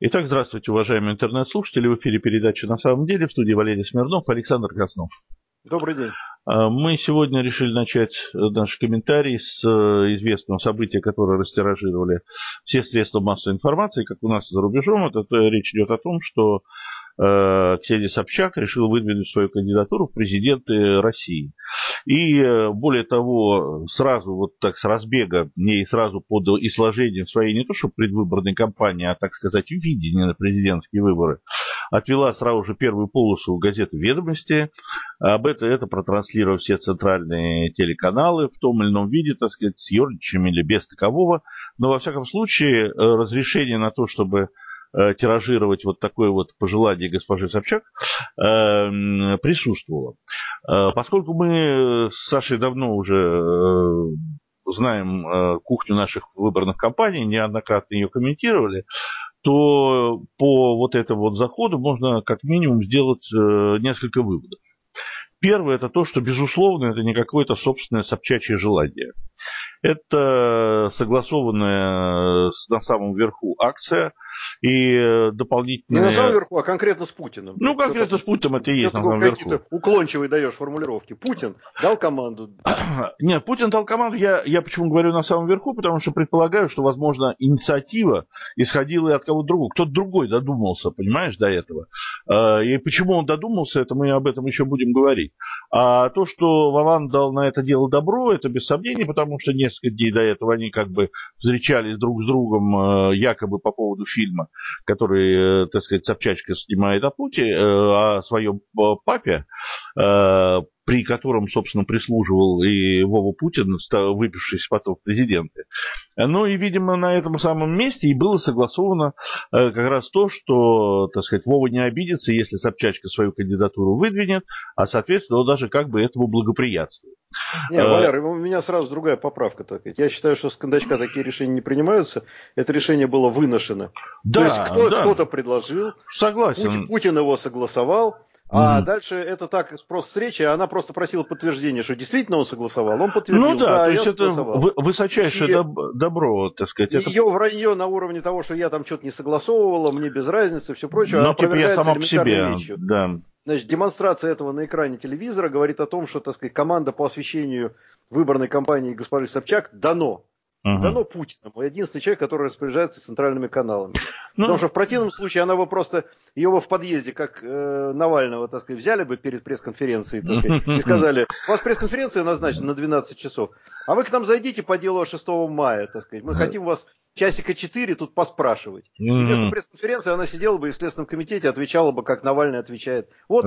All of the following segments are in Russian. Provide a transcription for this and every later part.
Итак, здравствуйте, уважаемые интернет-слушатели. В эфире передача «На самом деле», в студии Валерий Смирнов, Александр Краснов. Добрый день. Мы сегодня решили начать наши комментарии с известного события, которое растиражировали все средства массовой информации, как у нас за рубежом. Речь идет о том, что Ксения Собчак решила выдвинуть свою кандидатуру в президенты России. И более того, сразу вот так с разбега, не сразу под изложением своей не то что предвыборной кампании, а так сказать видения на президентские выборы, отвела сразу же первую полосу газеты «Ведомости». Об это протранслировали все центральные телеканалы в том или ином виде, так сказать, с ёрничаем или без такового. Но во всяком случае разрешение на то, чтобы тиражировать вот такое вот пожелание госпожи Собчак присутствовало. Поскольку мы с Сашей давно уже знаем кухню наших выборных кампаний, неоднократно ее комментировали, то по вот этому вот заходу можно как минимум сделать несколько выводов. Первое – это то, что, безусловно, это не какое-то собственное собчачье желание. Это согласованная на самом верху акция и дополнительные... Не на самом верху, а конкретно с Путиным. Ну, конкретно с Путиным это и есть на самом верху. Какие-то уклончивые даешь формулировки. Путин дал команду. Нет, Путин дал команду. Я почему говорю на самом верху, потому что предполагаю, что, возможно, инициатива исходила и от кого-то другого. Кто-то другой додумался, понимаешь, до этого. И почему он додумался, это мы об этом еще будем говорить. А то, что Вован дал на это дело добро, это без сомнений, потому что несколько дней до этого они как бы встречались друг с другом якобы по поводу фильма, который, так сказать, Собчачка снимает о Путине, о своем папе, при котором, собственно, прислуживал и Вова Путин, выпившийся потом в президенты. Ну и, видимо, на этом самом месте и было согласовано как раз то, что, так сказать, Вова не обидится, если Собчачка свою кандидатуру выдвинет, а, соответственно, он даже как бы этому благоприятствует. Не, Валер, у меня сразу другая поправка. Так сказать. Я считаю, что с кондачка такие решения не принимаются. Это решение было выношено. Да, то есть кто-то предложил, согласен. Путин его согласовал. А дальше это так просто встреча, она просто просила подтверждения, что действительно он согласовал. Он подтвердил, ну да, то есть это согласовал. высочайшее добро, так сказать. Ее вранье на уровне того, что я там что-то не согласовывала, мне без разницы, все прочее, ну, типа я сама по себе, вещью. да. Значит, демонстрация этого на экране телевизора говорит о том, что, так сказать, команда по освещению выборной кампании госпожи Собчак дано Путину. Единственный человек, который распоряжается центральными каналами. Потому что в противном случае она бы просто, ее бы в подъезде, как Навального, так сказать, взяли бы перед пресс-конференцией, так сказать, и сказали, у вас пресс-конференция назначена на 12 часов, а вы к нам зайдите по делу 6 мая, так сказать, мы хотим вас часика 4 тут поспрашивать. И вместо пресс-конференции она сидела бы и в Следственном комитете отвечала бы, как Навальный отвечает. Вот,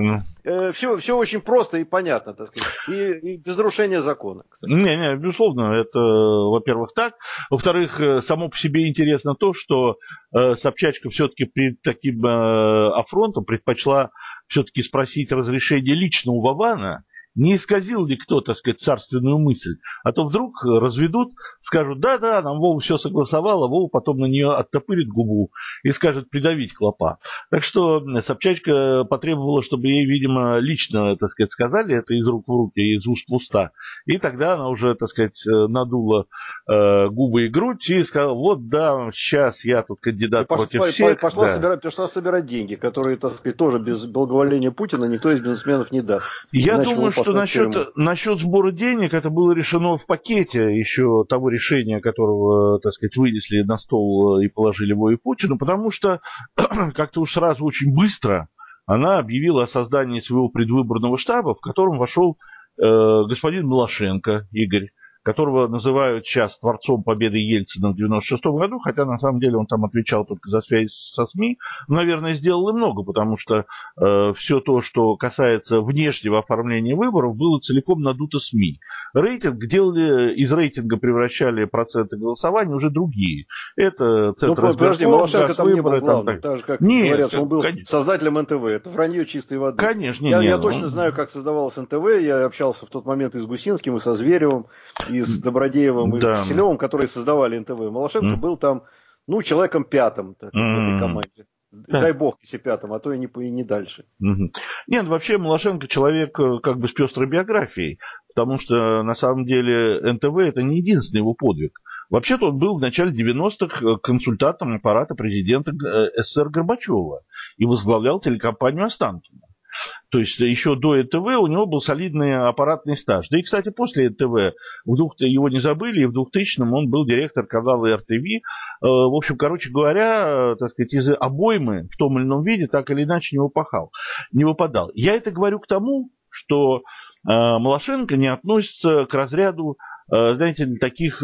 все очень просто и понятно, так сказать, и без нарушения закона. Кстати. Не, безусловно, это, во-первых, так. Во-вторых, само по себе интересно то, что Собчачка все-таки перед таким афронтом предпочла все-таки спросить разрешение лично у Вована, не исказил ли кто, так сказать, царственную мысль, а то вдруг разведут, скажут, да, нам Вова все согласовал, а Вова потом на нее оттопырит губу и скажет придавить клопа. Так что Собчачка потребовала, чтобы ей, видимо, лично, так сказать, сказали это из рук в руки, из уст в уста, и тогда она уже, так сказать, надула губы и грудь и сказала, вот да, сейчас я тут кандидат против всех. Пошла собирать деньги, которые, так сказать, тоже без благоволения Путина никто из бизнесменов не даст. Я думаю, что насчет сбора денег это было решено в пакете еще того решения, которого, так сказать, вынесли на стол и положили Вове Путину, потому что как-то уж сразу очень быстро она объявила о создании своего предвыборного штаба, в котором вошел господин Малашенко Игорь, которого называют сейчас творцом победы Ельцина в 1996 году, хотя на самом деле он там отвечал только за связь со СМИ, наверное, сделал и много, потому что все то, что касается внешнего оформления выборов, было целиком надуто СМИ. Рейтинг делали, из рейтинга превращали проценты голосования уже другие. Это центр избирком. Подожди, Малашенко там не был главным, так же, как говорят, что он был создателем НТВ. Это вранье чистой воды. Конечно, я точно знаю, как создавалось НТВ, я общался в тот момент и с Гусинским, и со Зверевым, и с Добродеевым, и с Киселевым, которые создавали НТВ. Малашенко был там, человеком пятым в этой команде. Дай бог, если пятым, а то и не дальше. Нет, вообще Малашенко человек как бы с пестрой биографией, потому что на самом деле НТВ это не единственный его подвиг. Вообще-то он был в начале 90-х консультантом аппарата президента СССР Горбачева и возглавлял телекомпанию «Останкино». То есть еще до НТВ у него был солидный аппаратный стаж. Да и, кстати, после НТВ его не забыли, и в 2000-м он был директор канала РТВ. В общем, короче говоря, так сказать, из обоймы в том или ином виде так или иначе не выпадал. Я это говорю к тому, что Малашенко не относится к разряду, знаете, таких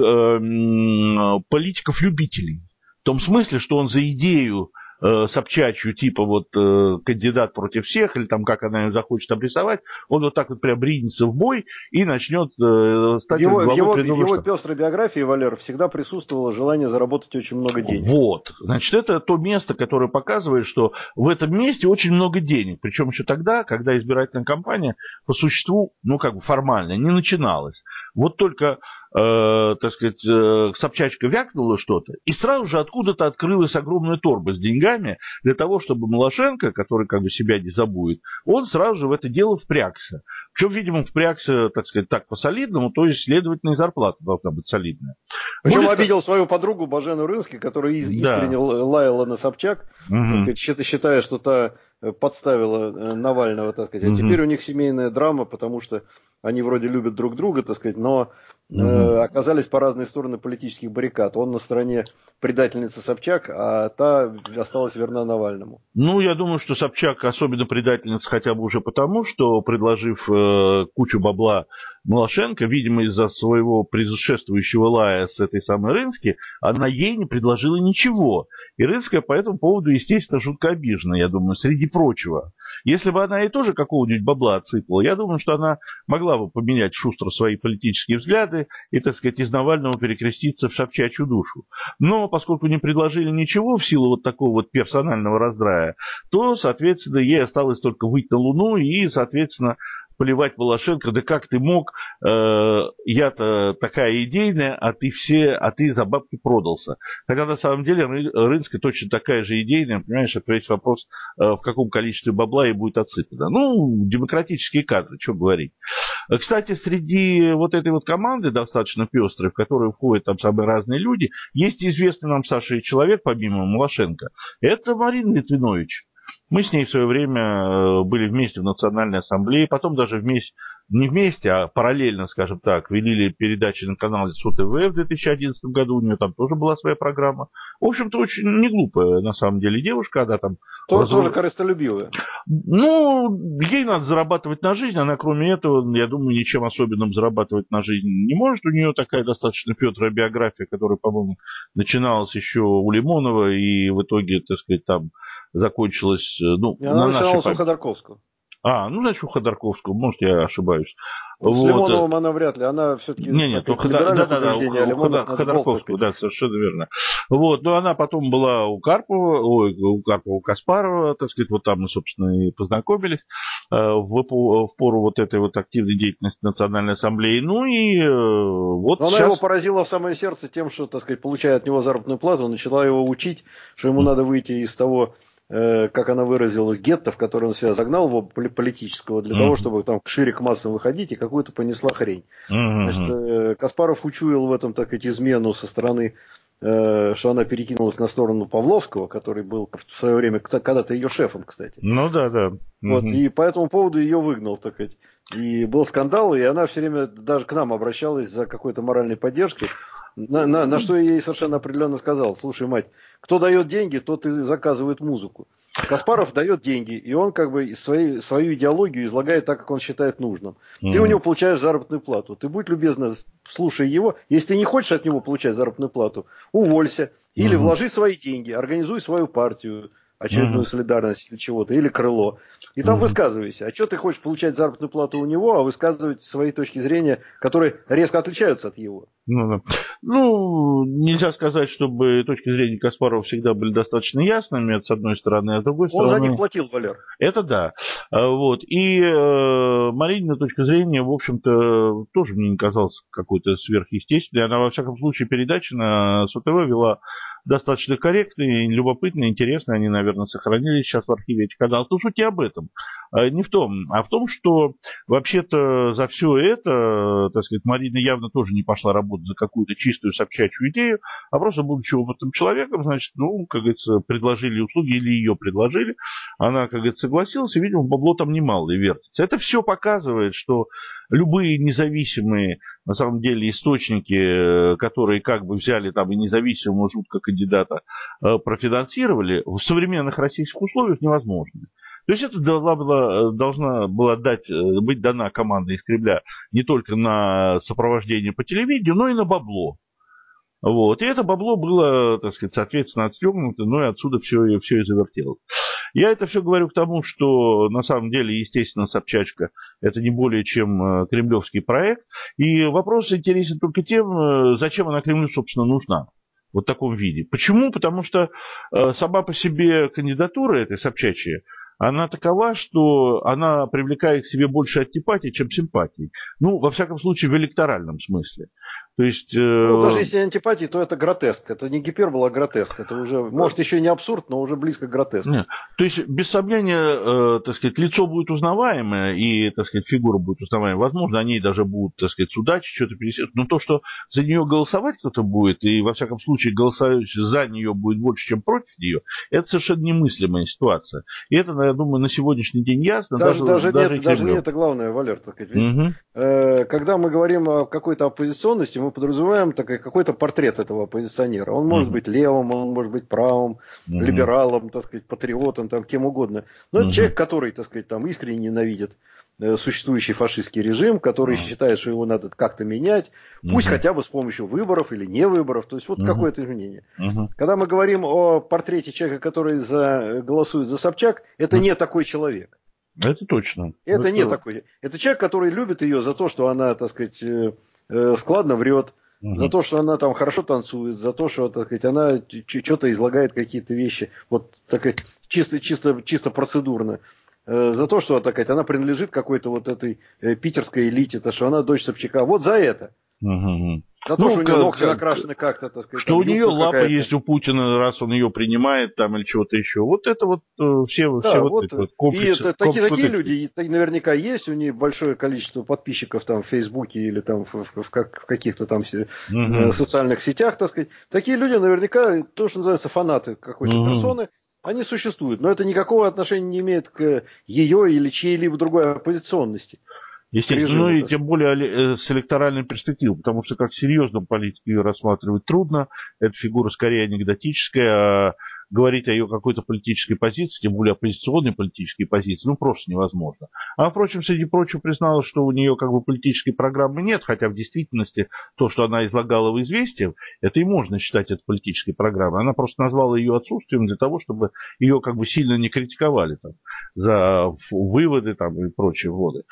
политиков-любителей. В том смысле, что он за идею Собчачью, типа вот кандидат против всех, или там как она ее захочет обрисовать, он вот так вот прям ринется в бой и начнет стать главой в его пестрой биографии, Валер, всегда присутствовало желание заработать очень много денег. Вот, значит, это то место, которое показывает, что в этом месте очень много денег, причем еще тогда, когда избирательная кампания по существу, ну как бы формально, не начиналась. Вот только так сказать, Собчачка вякнула что-то, и сразу же откуда-то открылась огромная торба с деньгами для того, чтобы Малашенко, который как бы себя не забудет, он сразу же в это дело впрягся. Причем, видимо, впрягся, так сказать, так по-солидному, то есть, следовательно, и зарплата должна быть солидная. Причем обидел свою подругу Божену Рынски, которая искренне лаяла на Собчак, так сказать, считая, что та подставила Навального, так сказать. А теперь у них семейная драма, потому что они вроде любят друг друга, так сказать, но оказались по разные стороны политических баррикад. Он на стороне предательницы Собчак, а та осталась верна Навальному. Ну, я думаю, что Собчак особенно предательница хотя бы уже потому, что, предложив кучу бабла Малашенко, видимо, из-за своего предшествующего лая с этой самой Рынски, она ей не предложила ничего. И Рынская по этому поводу, естественно, жутко обижена, я думаю, среди прочего. Если бы она ей тоже какого-нибудь бабла отсыпала, я думаю, что она могла бы поменять шустро свои политические взгляды и, так сказать, из Навального перекреститься в собчачью душу. Но поскольку не предложили ничего в силу вот такого вот персонального раздрая, то, соответственно, ей осталось только выйти на Луну и, соответственно, поливать Малашенко, да как ты мог, я-то такая идейная, а ты за бабки продался. Хотя на самом деле Рынская точно такая же идейная, понимаешь, ответить вопрос, в каком количестве бабла ей будет отсыпано. Ну, демократические кадры, что говорить. Кстати, среди вот этой вот команды достаточно пестрой, в которую входят там самые разные люди, есть известный нам Саша человек, помимо Малашенко, это Марина Литвинович. Мы с ней в свое время были вместе в Национальной ассамблее, потом даже вместе, не вместе, а параллельно, скажем так, вели передачи на канале СУ-ТВ в 2011 году, у нее там тоже была своя программа. В общем-то, очень не глупая, на самом деле, девушка, она там... Тоже корыстолюбивая. Ну, ей надо зарабатывать на жизнь, она, кроме этого, я думаю, ничем особенным зарабатывать на жизнь не может. У нее такая достаточно пестрая биография, которая, по-моему, начиналась еще у Лимонова, и в итоге, так сказать, там... закончилась, ну, она начиналась у Ходорковского. Ну, значит, у Ходорковского, может, я ошибаюсь. Вот. С Лимоновым она вряд ли, она все-таки Ходорковского, да, совершенно верно. Вот, но она потом была у Каспарова, так сказать, вот там мы, собственно, и познакомились в пору вот этой вот активной деятельности Национальной ассамблеи. Ну и вот она его поразила в самое сердце тем, что, так сказать, получая от него заработную плату, начала его учить, что ему надо выйти из того, как она выразилась, гетто, в который он себя загнал, его политического, для того, чтобы там шире к массам выходить, и какую-то понесла хрень. Значит, Каспаров учуял в этом, так сказать, измену со стороны, что она перекинулась на сторону Павловского, который был в свое время когда-то ее шефом, кстати. Ну да. Вот, и по этому поводу ее выгнал, так сказать. И был скандал, и она все время даже к нам обращалась за какой-то моральной поддержкой. На что я ей совершенно определенно сказал: слушай, мать, кто дает деньги, тот и заказывает музыку. Каспаров дает деньги, и он как бы свою идеологию излагает так, как он считает нужным. Ты у него получаешь заработную плату. Ты будь любезна, слушай его. Если ты не хочешь от него получать заработную плату, уволься. Или вложи свои деньги, организуй свою партию, очередную солидарность или чего-то, или крыло. И там высказывайся. А что ты хочешь получать заработную плату у него, а высказывать свои точки зрения, которые резко отличаются от его? Ну, нельзя сказать, чтобы точки зрения Каспарова всегда были достаточно ясными, с одной стороны, а с другой стороны... Он за них платил, Валер. Это да. Вот. И Маринина точка зрения, в общем-то, тоже мне не казалась какой-то сверхъестественной. Она, во всяком случае, передачи на СУ-ТВ вела достаточно корректные, любопытные, интересные. Они, наверное, сохранились сейчас в архиве этих каналов. Но суть не об этом. Не в том, а в том, что вообще-то за все это, так сказать, Марина явно тоже не пошла работать за какую-то чистую собчачью идею, а просто, будучи опытным человеком, значит, ну, как говорится, предложили услуги или ее предложили, она, как говорится, согласилась, и, видимо, бабло там немало и вертится. Это все показывает, что любые независимые, на самом деле, источники, которые как бы взяли там и независимого жутко кандидата, профинансировали, в современных российских условиях невозможно. То есть это должна была быть дана команда из Кремля не только на сопровождение по телевидению, но и на бабло. Вот. И это бабло было, так сказать, соответственно, отстегнуто, ну и отсюда все и завертелось. Я это все говорю к тому, что на самом деле, естественно, Собчачка – это не более чем кремлевский проект. И вопрос интересен только тем, зачем она Кремлю, собственно, нужна. Вот в таком виде. Почему? Потому что сама по себе кандидатура этой Собчачьей, она такова, что она привлекает к себе больше антипатий, чем симпатий. Ну, во всяком случае, в электоральном смысле. То есть, ну, даже если антипатии, то это гротеск. Это не гипербола, а гротеск. Это уже, может, еще не абсурд, но уже близко к гротеску. Нет. То есть, без сомнения, так сказать, лицо будет узнаваемое, и, так сказать, фигура будет узнаваемая. Возможно, о ней даже будут, так сказать, судачить, что-то пересечь. Но то, что за нее голосовать кто-то будет, и, во всяком случае, голосующий за нее будет больше, чем против нее, это совершенно немыслимая ситуация. И это, я думаю, на сегодняшний день ясно. Даже не это главное, Валер, так сказать. Ведь, когда мы говорим о какой-то оппозиционности, мы подразумеваем какой-то портрет этого оппозиционера. Он может быть левым, он может быть правым, либералом, так сказать, патриотом, там, кем угодно. Но это человек, который, так сказать, там, искренне ненавидит существующий фашистский режим, который считает, что его надо как-то менять, пусть хотя бы с помощью выборов или не выборов, то есть вот какое-то изменение. Когда мы говорим о портрете человека, который голосует за Собчак, это не такой человек. Это точно. Это не такой. Это человек, который любит ее за то, что она, так сказать, складно врет, за то, что она там хорошо танцует, за то, что, так сказать, она что-то излагает какие-то вещи, вот так сказать, чисто процедурно. За то, что, так сказать, она принадлежит какой-то вот этой питерской элите, то, что она дочь Собчака. Вот за это. За то, что у нее ногти накрашены как-то, так сказать. Что у нее лапа есть у Путина, раз он ее принимает там или чего-то еще. Вот это вот все да, вот эти вот комплексы. И такие люди наверняка есть, у них большое количество подписчиков там в Фейсбуке или там в каких-то там социальных сетях, так сказать. Такие люди наверняка, то, что называется, фанаты какой-то персоны, они существуют. Но это никакого отношения не имеет к ее или чьей-либо другой оппозиционности. Естественно, ну и тем более с электоральной перспективой, потому что как серьезно политику ее рассматривать трудно, эта фигура скорее анекдотическая, а говорить о ее какой-то политической позиции, тем более оппозиционной политической позиции, ну просто невозможно. А, впрочем, среди прочего призналась, что у нее как бы политической программы нет, хотя в действительности то, что она излагала в «Известиях», это и можно считать это политической программой. Она просто назвала ее отсутствием для того, чтобы ее как бы сильно не критиковали там, за выводы там, и прочие вводы.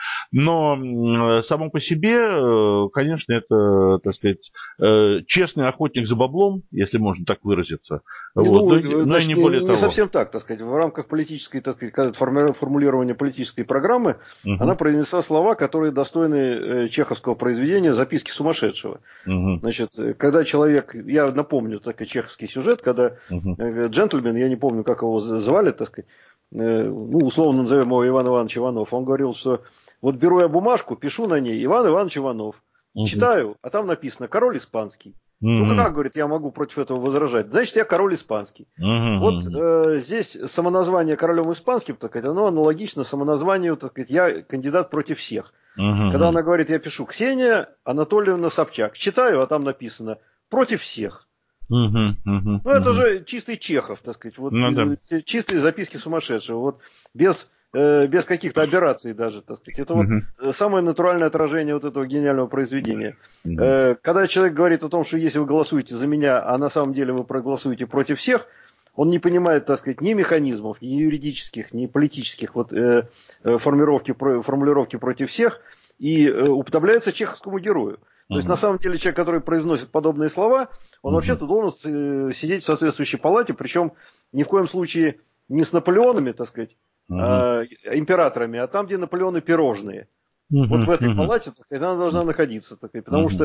Но само по себе, конечно, это, так сказать, честный охотник за баблом, если можно так выразиться. Вот. Значит, не более того. Совсем так сказать. В рамках политической, так сказать, формулирования политической программы она произнесла слова, которые достойны чеховского произведения «Записки сумасшедшего». Значит, когда человек, я напомню такой чеховский сюжет, когда джентльмен, я не помню, как его звали, так сказать, ну, условно назовем его Иван Иванович Иванов, он говорил, что вот беру я бумажку, пишу на ней Иван Иванович Иванов, читаю, а там написано «Король испанский». Ну как, говорит, я могу против этого возражать? Значит, я король испанский. Вот здесь самоназвание королем испанским, так сказать, оно аналогично самоназванию, так сказать, я кандидат против всех. Когда она говорит, я пишу Ксения Анатольевна Собчак, читаю, а там написано против всех. Ну это же чистый Чехов, так сказать, вот чистые записки сумасшедшего, вот без каких-то аберраций даже, так сказать. Это вот самое натуральное отражение вот этого гениального произведения. Когда человек говорит о том, что если вы голосуете за меня, а на самом деле вы проголосуете против всех, он не понимает, так сказать, ни механизмов, ни юридических, ни политических вот, формулировки против всех и уподобляется чеховскому герою. То есть, на самом деле, человек, который произносит подобные слова, он вообще-то должен сидеть в соответствующей палате, причем ни в коем случае не с Наполеонами, так сказать, императорами, а там, где Наполеоны пирожные. Вот в этой палате, так сказать, она должна находиться, так сказать, потому что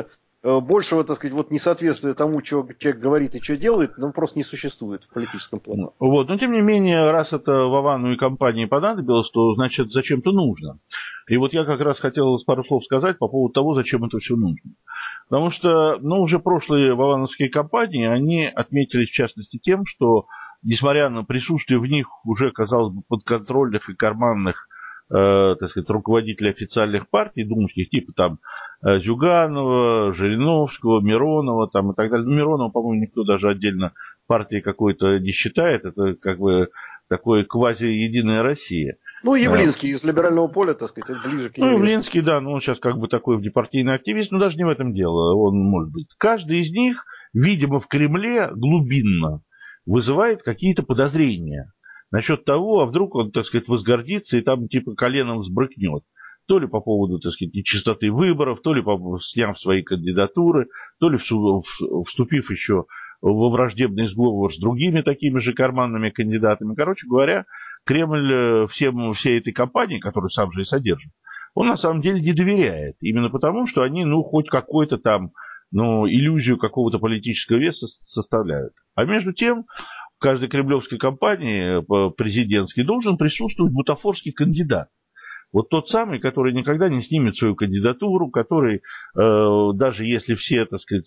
большего, так сказать, вот несоответствия тому, что человек говорит и что делает, ну, просто не существует в политическом плане. Вот. Но, тем не менее, раз это Вовану и компании понадобилось, то, значит, зачем-то нужно. И вот я как раз хотел пару слов сказать по поводу того, зачем это все нужно. Потому что, ну, уже прошлые вовановские компании, они отметились, в частности, тем, что, несмотря на присутствие в них уже, казалось бы, подконтрольных и карманных, так сказать, руководителей официальных партий, думских, типа там Зюганова, Жириновского, Миронова там, и так далее. Ну, Миронова, по-моему, никто даже отдельно партии какой-то не считает. Это как бы такое квази-единая Россия. Ну, Явлинский из либерального поля, так сказать, ближе к Ну, Явлинскому. Явлинский, да, ну, он сейчас как бы такой внепартийный активист, но даже не в этом дело, он может быть. Каждый из них, видимо, в Кремле глубинно вызывает какие-то подозрения насчет того, а вдруг он, так сказать, возгордится и там типа коленом взбрыкнет. То ли по поводу, так сказать, нечистоты выборов, то ли сняв свои кандидатуры, то ли вступив еще во враждебный сговор с другими такими же карманными кандидатами. Короче говоря, Кремль всей этой кампании, которую сам же и содержит, он на самом деле не доверяет. Именно потому, что они, ну, хоть какой-то там, ну, иллюзию какого-то политического веса составляют. А между тем, в каждой кремлевской кампании президентской должен присутствовать бутафорский кандидат. Вот тот самый, который никогда не снимет свою кандидатуру, который, даже если все, так сказать,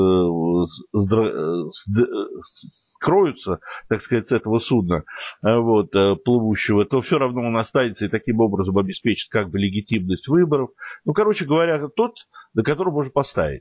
скроются, так сказать, с этого судна, вот, плывущего, то все равно он останется и таким образом обеспечит как бы легитимность выборов. Ну, короче говоря, тот, на которого можно поставить.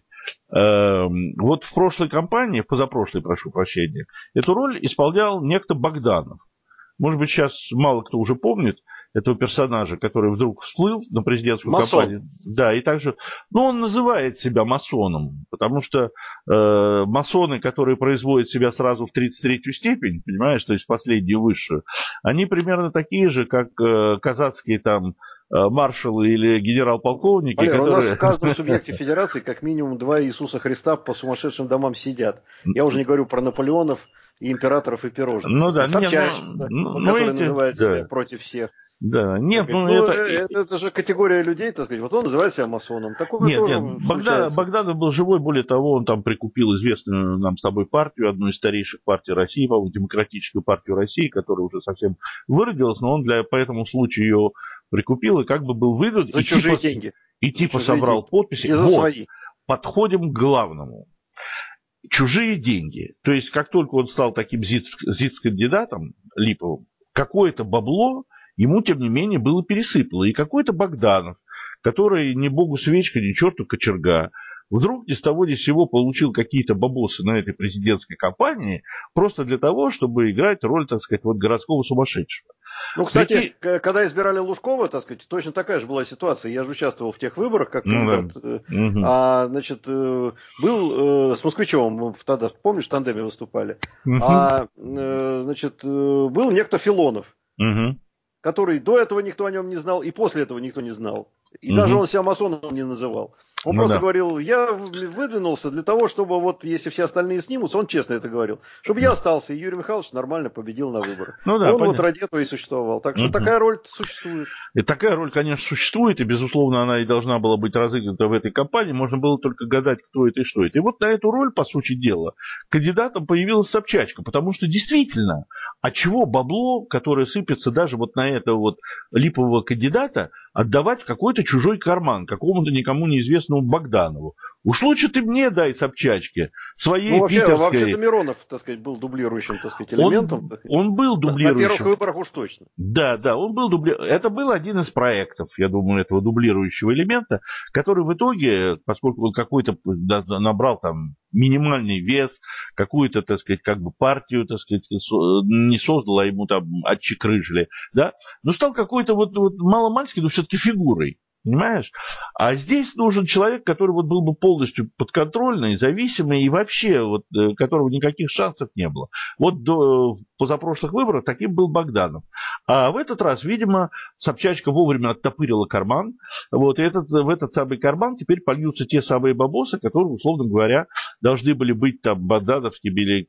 Вот в прошлой кампании, в позапрошлой, прошу прощения, эту роль исполнял некто Богданов. Может быть, сейчас мало кто уже помнит этого персонажа, который вдруг всплыл на президентскую кампанию. Да, и также, ну, он называет себя масоном, потому что масоны, которые производят себя сразу в 33-ю степень, понимаешь, то есть последнюю высшую, они примерно такие же, как казацкие там маршалы или генерал-полковники. Валер, которые... у нас в каждом субъекте федерации как минимум 2 Иисуса Христа по сумасшедшим домам сидят. Я уже не говорю про Наполеонов и императоров и пирожных. Ну да, Собчак, который называет себя против всех. Да, нет, ну это же категория людей, так сказать. Вот он называет себя масоном. Такое нет, тоже Богданов был живой, более того, он там прикупил известную нам с тобой партию, одну из старейших партий России, по-моему, Демократическую партию России, которая уже совсем выродилась, но он по этому случаю ее прикупил и как бы был выдан. За чужие деньги. И типа собрал деньги. Подписи. И за свои. Подходим к главному. Чужие деньги. То есть, как только он стал таким ЗИЦ-кандидатом липовым, какое-то бабло ему, тем не менее, было пересыпало. И какой-то Богданов, который ни богу свечка, ни черту кочерга, вдруг ни с того ни с сего получил какие-то бабосы на этой президентской кампании просто для того, чтобы играть роль, так сказать, вот городского сумасшедшего. Ну, кстати, когда избирали Лужкова, так сказать, точно такая же была ситуация. Я же участвовал в тех выборах, как кандидат. Значит, был с Москвичевым, тогда, помнишь, в тандеме выступали. Значит, был некто Филонов, который до этого никто о нем не знал, и после этого никто не знал. И даже он себя масоном не называл. Он просто говорил, я выдвинулся для того, чтобы вот, если все остальные снимутся, он честно это говорил, чтобы я остался, и Юрий Михайлович нормально победил на выборах. Он вот ради этого и существовал. Так что такая роль существует. И такая роль, конечно, существует, и, безусловно, она и должна была быть разыграна в этой кампании. Можно было только гадать, кто это и что это. И вот на эту роль, по сути дела, кандидатом появилась Собчачка, потому что действительно, а чего бабло, которое сыпется даже вот на этого вот липового кандидата, отдавать в какой-то чужой карман, какому-то никому неизвестному Богданову? Уж лучше ты мне дай, Собчачке, своей питерской... Вообще-то Миронов, так сказать, был дублирующим, так сказать, элементом. Он был дублирующим. На первых выборах уж точно. Да, он был дублирующим. Это был один из проектов, я думаю, этого дублирующего элемента, который в итоге, поскольку он какой-то набрал там минимальный вес, какую-то, так сказать, как бы партию, так сказать, не создал, а ему там отчекрыжили, да, но стал какой-то вот маломальски, но все-таки фигурой. Понимаешь? А здесь нужен человек, который вот был бы полностью подконтрольный, зависимый и вообще, вот, которого никаких шансов не было. Вот до позапрошлых выборов таким был Богданов. А в этот раз, видимо, Собчачка вовремя оттопырила карман. Вот, и в этот самый карман теперь польются те самые бабосы, которые, условно говоря, должны были быть там богдановскими или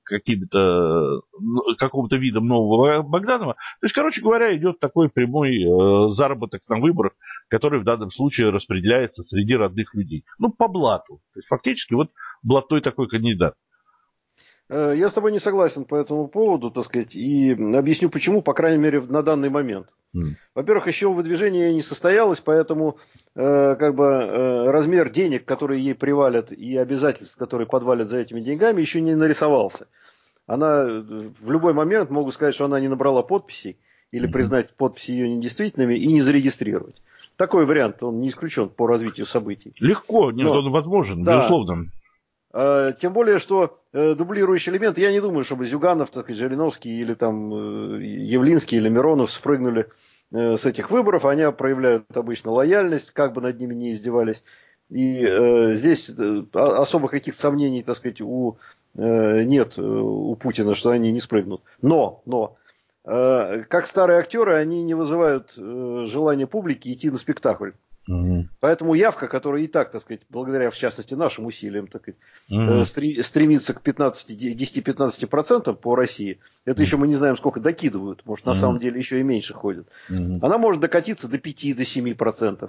каким-то видом нового Богданова. То есть, короче говоря, идет такой прямой заработок на выборах который в данном случае распределяется среди родных людей. Ну, по блату. То есть, фактически, вот блатной такой кандидат. Я с тобой не согласен по этому поводу, так сказать, и объясню почему, по крайней мере, на данный момент. Во-первых, еще выдвижение не состоялось, поэтому размер денег, которые ей привалят, и обязательств, которые подвалят за этими деньгами, еще не нарисовался. Она в любой момент могут сказать, что она не набрала подписей, или признать подписи ее недействительными и не зарегистрировать. Такой вариант, он не исключен по развитию событий. Легко, нет, он возможен, да, безусловно. Тем более, что дублирующий элемент, я не думаю, чтобы Зюганов, так сказать, Жириновский или там Явлинский или Миронов спрыгнули с этих выборов. Они проявляют обычно лояльность, как бы над ними не издевались. И здесь особых каких-то сомнений, так сказать, нет у Путина, что они не спрыгнут. Но как старые актеры, они не вызывают желания публики идти на спектакль. Поэтому явка, которая и так, так сказать, благодаря, в частности, нашим усилиям, так сказать, стремится к 10-15% по России, это еще мы не знаем, сколько докидывают, может, на самом деле еще и меньше ходят, она может докатиться до 5-7%.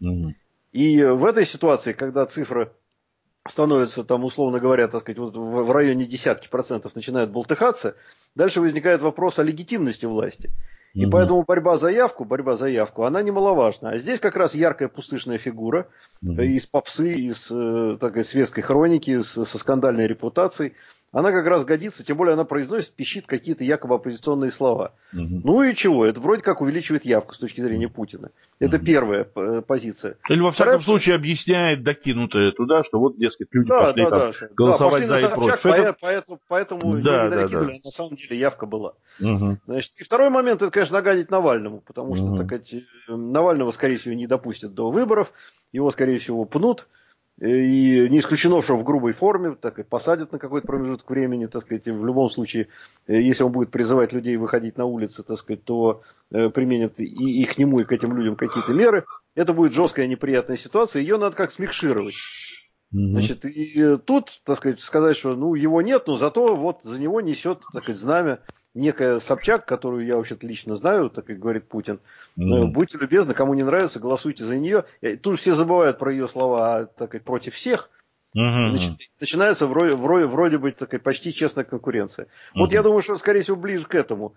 И в этой ситуации, когда цифра становится, там, условно говоря, так сказать, вот в районе десятки процентов начинают болтыхаться, дальше возникает вопрос о легитимности власти. И поэтому борьба за явку, она немаловажна. А здесь как раз яркая пустышная фигура из попсы, из такой светской хроники, со скандальной репутацией. Она как раз годится, тем более она произносит, пищит какие-то якобы оппозиционные слова. Ну и чего? Это вроде как увеличивает явку с точки зрения Путина. Это первая позиция. Или во всяком случае объясняет докинутое туда, что вот, дескать, люди пошли голосовать за и против. Поэтому ее не докинули, а на самом деле явка была. Значит, и второй момент, это, конечно, нагадить Навальному, потому что, так сказать, Навального, скорее всего, не допустят до выборов, его, скорее всего, пнут. И не исключено, что в грубой форме, так и посадят на какой-то промежуток времени, так сказать, в любом случае, если он будет призывать людей выходить на улицы, так сказать, то применят и к нему, и к этим людям какие-то меры. Это будет жесткая неприятная ситуация, ее надо как смикшировать. Значит, и тут, так сказать, что ну, его нет, но зато вот за него несет, так сказать, знамя некая Собчак, которую я вообще-то лично знаю, так как говорит Путин. Будьте любезны, кому не нравится, голосуйте за нее. И тут все забывают про ее слова, так сказать, против всех. Начинается вроде бы такая почти честная конкуренция. Вот я думаю, что, скорее всего, ближе к этому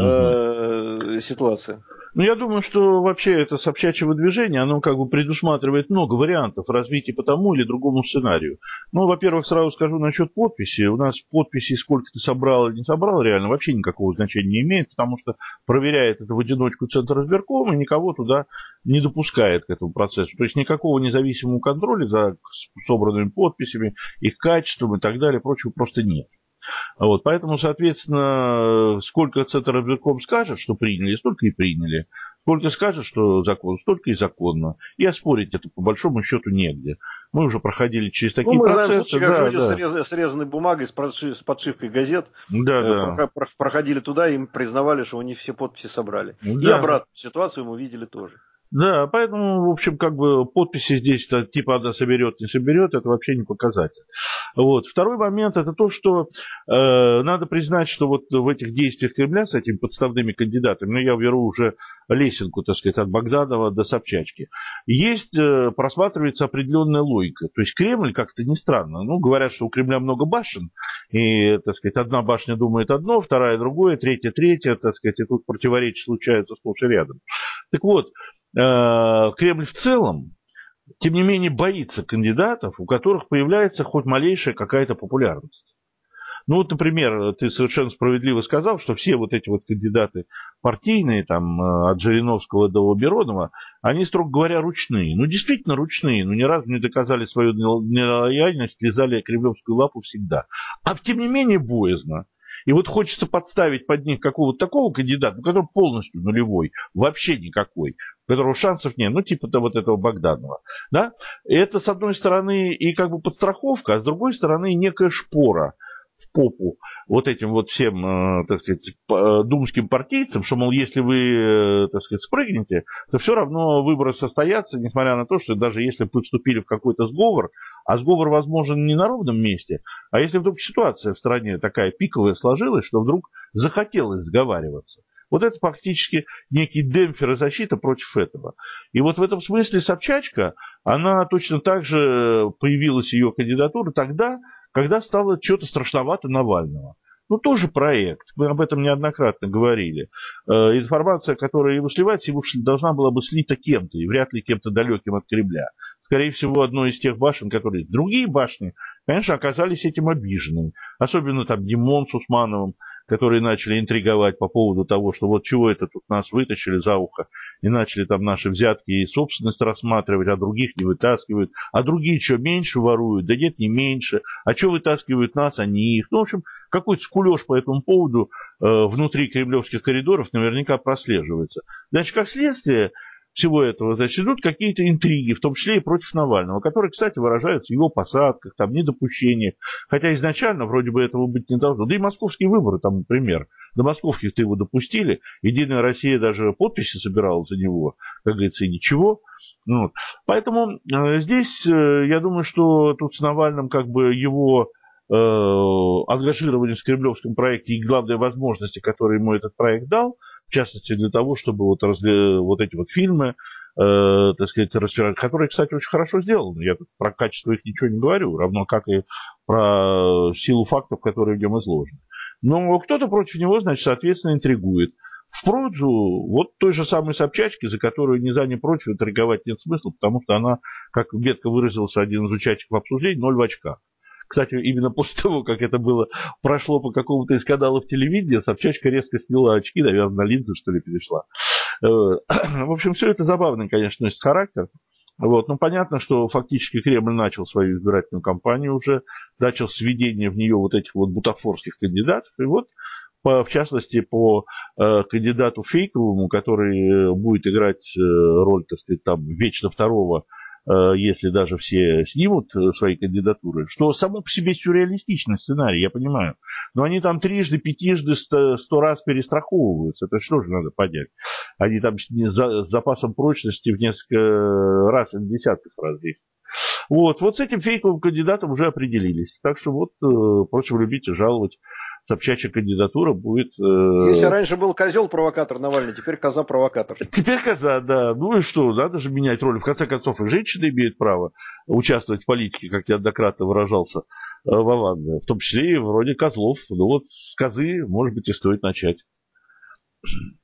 ситуация. Ну, я думаю, что вообще это собчачье выдвижение, оно как бы предусматривает много вариантов развития по тому или другому сценарию. Ну, во-первых, сразу скажу насчет подписи. У нас подписи, сколько ты собрал или не собрал, реально вообще никакого значения не имеет, потому что проверяет это в одиночку Центр избиркома и никого туда не допускает к этому процессу. То есть никакого независимого контроля за собранными подписями, их качеством и так далее, прочего просто нет. Вот, поэтому, соответственно, сколько Центр избирком скажет, что приняли, столько и приняли. Сколько скажет, что закон, столько и законно. И оспорить это по большому счету негде. Мы уже проходили через такие процессы. Мы знаем случаи, как люди срезанной бумагой с подшивкой газет проходили туда, и им признавали, что они все подписи собрали. И обратную ситуацию мы видели тоже. Да, поэтому, в общем, как бы подписи здесь типа она соберет, не соберет, это вообще не показатель. Вот. Второй момент это то, что надо признать, что вот в этих действиях Кремля с этими подставными кандидатами, ну я беру уже лесенку, так сказать, от Богданова до Собчачки, есть, просматривается определенная логика. То есть Кремль, как-то не странно, ну говорят, что у Кремля много башен, и, так сказать, одна башня думает одно, вторая другое, третья, так сказать, и тут противоречия случаются сплошь и рядом. Так вот, Кремль в целом, тем не менее, боится кандидатов, у которых появляется хоть малейшая какая-то популярность. Ну вот, например, ты совершенно справедливо сказал, что все вот эти вот кандидаты партийные, там, от Жириновского до Миронова, они, строго говоря, ручные. Ну, действительно ручные, но ни разу не доказали свою нелояльность, лизали кремлевскую лапу всегда. А тем не менее боязно. И вот хочется подставить под них какого-то такого кандидата, который полностью нулевой, вообще никакой, у которого шансов нет, ну типа вот этого Богданова. Да? И это, с одной стороны, и как бы подстраховка, а с другой стороны, некая шпора в попу вот этим вот всем, так сказать, думским партийцам, что, мол, если вы, так сказать, спрыгнете, то все равно выборы состоятся, несмотря на то, что даже если бы вы вступили в какой-то сговор, а сговор возможен не на ровном месте, а если вдруг ситуация в стране такая пиковая сложилась, что вдруг захотелось сговариваться, Вот это фактически некий демпфер и защита против этого. И вот в этом смысле Собчачка, она точно так же появилась, ее кандидатура, тогда, когда стало что-то страшновато Навального. Ну, тоже проект. Мы об этом неоднократно говорили. Информация, которая его сливается, его должна была бы слита кем-то, и вряд ли кем-то далеким от Кремля. Скорее всего, одной из тех башен, которые... Другие башни, конечно, оказались этим обиженными. Особенно там Димон с Усмановым, которые начали интриговать по поводу того, что вот чего это тут нас вытащили за ухо, и начали там наши взятки и собственность рассматривать, а других не вытаскивают, а другие что, меньше воруют? Да нет, не меньше. А что вытаскивают нас, а не их? Ну, в общем, какой-то скулеж по этому поводу внутри кремлевских коридоров наверняка прослеживается. Значит, как следствие всего этого, значит, идут какие-то интриги, в том числе и против Навального, которые, кстати, выражаются в его посадках, там, недопущениях, хотя изначально вроде бы этого быть не должно. Да и московские выборы, там, например, до московских-то его допустили, Единая Россия даже подписи собирала за него, как говорится, и ничего. Вот. Поэтому здесь, я думаю, что тут с Навальным как бы его ангажирование в кремлевском проекте и главные возможности, которые ему этот проект дал, в частности, для того, чтобы вот эти вот фильмы, так сказать, распирать, которые, кстати, очень хорошо сделаны. Я тут про качество их ничего не говорю, равно как и про силу фактов, которые в нем изложены. Но кто-то против него, значит, соответственно, интригует. В пользу вот той же самой Собчачки, за которую ни за, ни против интриговать нет смысла, потому что она, как метко выразился один из участников обсуждения, 0 в очках. Кстати, именно после того, как это было, прошло по какому-то из каналов телевидения, Собчачка резко сняла очки, наверное, на линзы, что ли, перешла. В общем, все это забавный, конечно, носит характер. Вот. Но понятно, что фактически Кремль начал свою избирательную кампанию уже, начал сведение в нее вот этих вот бутафорских кандидатов. И вот, в частности, по кандидату фейковому, который будет играть роль, так сказать, там, вечно второго, если даже все снимут свои кандидатуры, что само по себе сюрреалистичный сценарий, я понимаю. Но они там трижды, пятижды, 100 раз перестраховываются. Это что же надо понять? Они там с запасом прочности в несколько раз, в десятков раз действуют. Вот с этим фейковым кандидатом уже определились. Так что вот, просим любить и жаловать. Собчачья кандидатура будет... Если раньше был козел-провокатор Навальный, теперь коза-провокатор. Теперь коза, да. Ну и что, надо же менять роль. В конце концов, и женщины имеют право участвовать в политике, как неоднократно выражался Вован. В том числе и вроде козлов. Ну вот с козы, может быть, и стоит начать.